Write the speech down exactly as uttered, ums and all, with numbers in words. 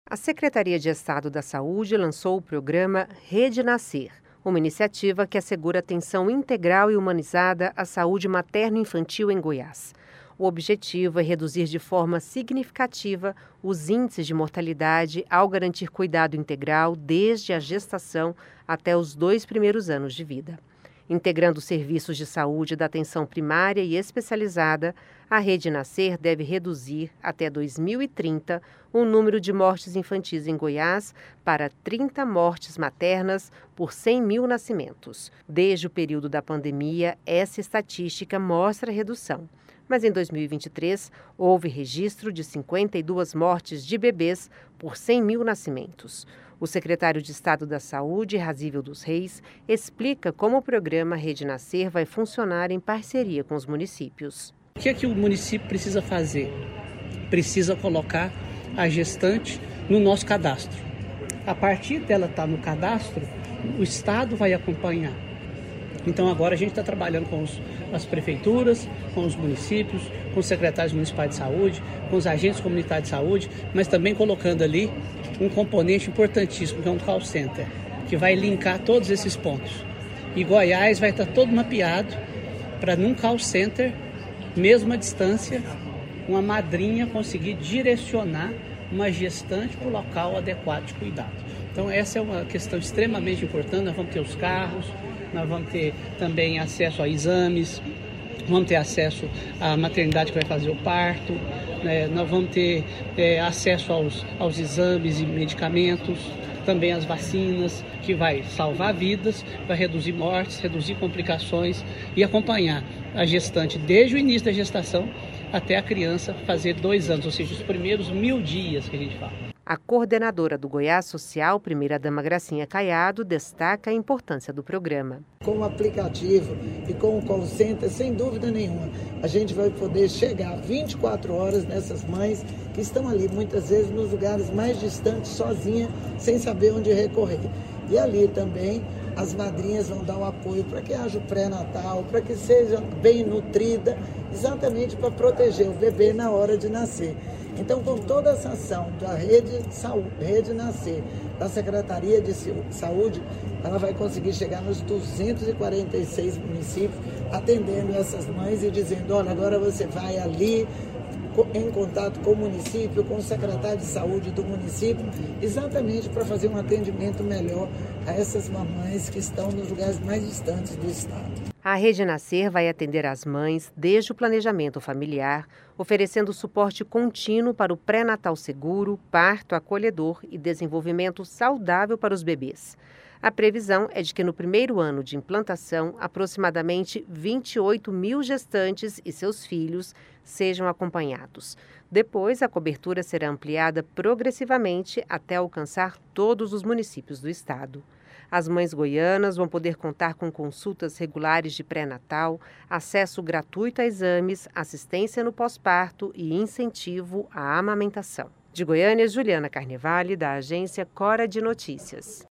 A Secretaria de Estado da Saúde lançou o programa Rede Nascer, uma iniciativa que assegura atenção integral e humanizada à saúde materno-infantil em Goiás. O objetivo é reduzir de forma significativa os índices de mortalidade ao garantir cuidado integral desde a gestação até os dois primeiros anos de vida. Integrando serviços de saúde da atenção primária e especializada, a Rede Nascer deve reduzir, até dois mil e trinta, o número de mortes infantis em Goiás para trinta mortes maternas por cem mil nascimentos. Desde o período da pandemia, essa estatística mostra redução. Mas em dois mil e vinte e três, houve registro de cinquenta e duas mortes de bebês por cem mil nascimentos. O secretário de Estado da Saúde, Razível dos Reis, explica como o programa Rede Nascer vai funcionar em parceria com os municípios. O que é que o município precisa fazer? Precisa colocar a gestante no nosso cadastro. A partir dela estar no cadastro, o Estado vai acompanhar. Então agora a gente está trabalhando com os, as prefeituras, com os municípios, com os secretários municipais de saúde, com os agentes comunitários de saúde, mas também colocando ali um componente importantíssimo, que é um call center, que vai linkar todos esses pontos. E Goiás vai estar todo mapeado para num call center, mesmo à distância, uma madrinha conseguir direcionar uma gestante para o local adequado de cuidado. Então essa é uma questão extremamente importante. Nós vamos ter os carros, nós vamos ter também acesso a exames, vamos ter acesso à maternidade que vai fazer o parto, né? Nós vamos ter é, acesso aos, aos exames e medicamentos, também as vacinas, que vai salvar vidas, vai reduzir mortes, reduzir complicações e acompanhar a gestante desde o início da gestação até a criança fazer dois anos, ou seja, os primeiros mil dias que a gente fala. A coordenadora do Goiás Social, primeira-dama Gracinha Caiado, destaca a importância do programa. Com o aplicativo e com o call center, sem dúvida nenhuma, a gente vai poder chegar vinte e quatro horas nessas mães que estão ali, muitas vezes, nos lugares mais distantes, sozinhas, sem saber onde recorrer. E ali também as madrinhas vão dar o apoio para que haja o pré-natal, para que seja bem nutrida, exatamente para proteger o bebê na hora de nascer. Então, com toda essa ação da Rede, Saúde, Rede Nascer, da Secretaria de Saúde, ela vai conseguir chegar nos duzentos e quarenta e seis municípios, atendendo essas mães e dizendo, olha, agora você vai ali, em contato com o município, com o secretário de saúde do município, exatamente para fazer um atendimento melhor a essas mamães que estão nos lugares mais distantes do estado. A Rede Nascer vai atender as mães desde o planejamento familiar, oferecendo suporte contínuo para o pré-natal seguro, parto acolhedor e desenvolvimento saudável para os bebês. A previsão é de que no primeiro ano de implantação, aproximadamente vinte e oito mil gestantes e seus filhos sejam acompanhados. Depois, a cobertura será ampliada progressivamente até alcançar todos os municípios do estado. As mães goianas vão poder contar com consultas regulares de pré-natal, acesso gratuito a exames, assistência no pós-parto e incentivo à amamentação. De Goiânia, Juliana Carnevale, da agência Cora de Notícias.